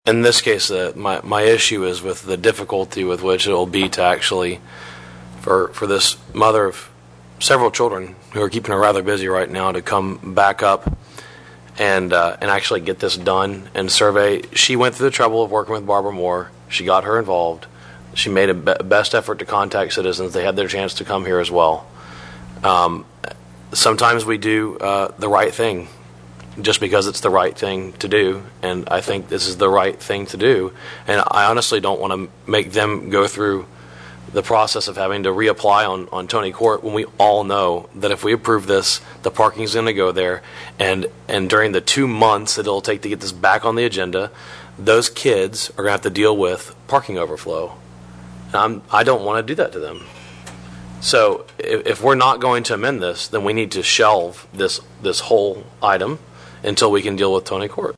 In this case, my issue is with the difficulty with which it will be to actually, for this mother of several children who are keeping her rather busy right now, to come back up and actually get this done and survey. She went through the trouble of working with Barbara Moore. She got her involved. She made a best effort to contact citizens. They had their chance to come here as well. Sometimes we do the right thing just because it's the right thing to do, and I think this is the right thing to do. And I honestly don't want to make them go through the process of having to reapply on Tony Court when we all know that if we approve this, the parking is going to go there, and during the 2 months that it'll take to get this back on the agenda, those kids are going to have to deal with parking overflow. And I don't want to do that to them. So if we're not going to amend this, then we need to shelve this whole item until we can deal with Tony Court.